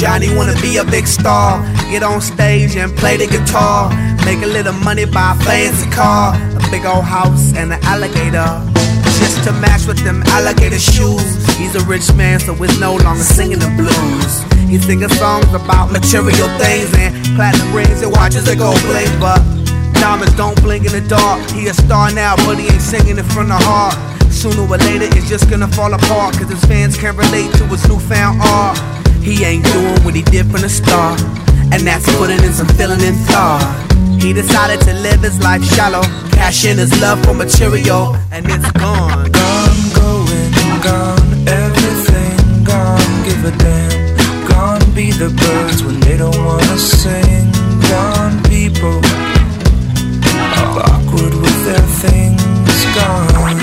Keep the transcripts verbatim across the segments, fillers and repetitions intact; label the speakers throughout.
Speaker 1: Johnny wanna be a big star, get on stage and play the guitar, make a little money, buy a fancy car, a big old house and an alligator, just to match with them alligator shoes. He's a rich man, so he's no longer singing the blues. He's singing songs about material things and platinum rings and watches that go bling, but diamonds don't blink in the dark. He a star now, but he ain't singing it from the heart. Sooner or later it's just gonna fall apart, cause his fans can't relate to his newfound art. He ain't doing what he did from the start, and that's putting in some feeling and thought. He decided to live his life shallow, cash in his love for material, and it's gone.
Speaker 2: Gone, going, gone, everything gone, give a damn. Gone be the birds when they don't wanna sing. Gone people are awkward with their things. Gone.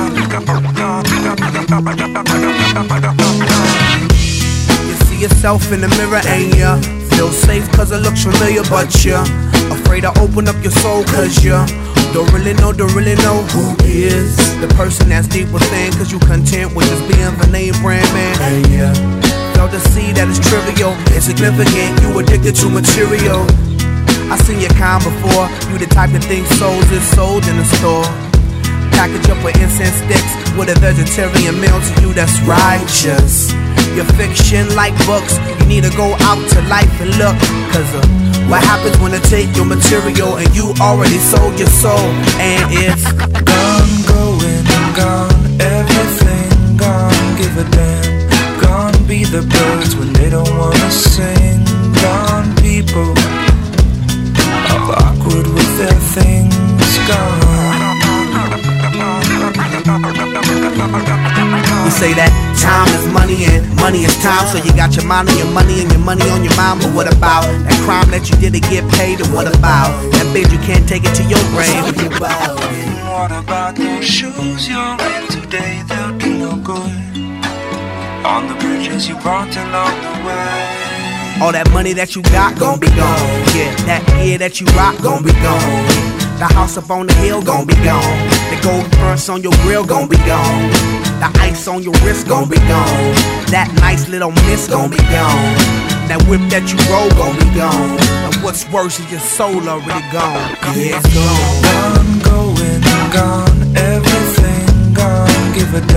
Speaker 1: You see yourself in the mirror, ain't ya? Feel safe cause it looks familiar, but you're afraid to open up your soul cause you don't really know, don't really know who is the person that's deep within, cause you content with just being the name brand man. And yeah, fail to see that it's trivial, insignificant, you addicted to material. I seen your kind before, you the type of thing souls is sold in the store. Package up with incense sticks with a vegetarian meal to you that's righteous. Your fiction like books, you need to go out to life and look, cause uh, what happens when they take your material and you already sold your soul, and it's
Speaker 2: gone, going, gone, everything gone, give a damn. Gone be the birds when they don't wanna sing. Gone people are awkward with their things. Gone.
Speaker 1: You say that time is money and money is time, so you got your mind on your money and your money on your mind. But what about that crime that you did to get paid? And what about that bitch you can't take it to your grave?
Speaker 2: What about those shoes you're in today? They'll do no good on the bridges you brought along the way.
Speaker 1: All that money that you got gon' be gone. Yeah, that gear that you rock gon' be gone. The house up on the hill gon' be gone. The gold furnace on your grill gon' be gone. The ice on your wrist gon' be gone. That nice little miss gon' be gone. That whip that you roll gon' be gone. And what's worse is your soul already gone. Yeah, it's gone.
Speaker 2: Gone, going, gone, everything gone, give a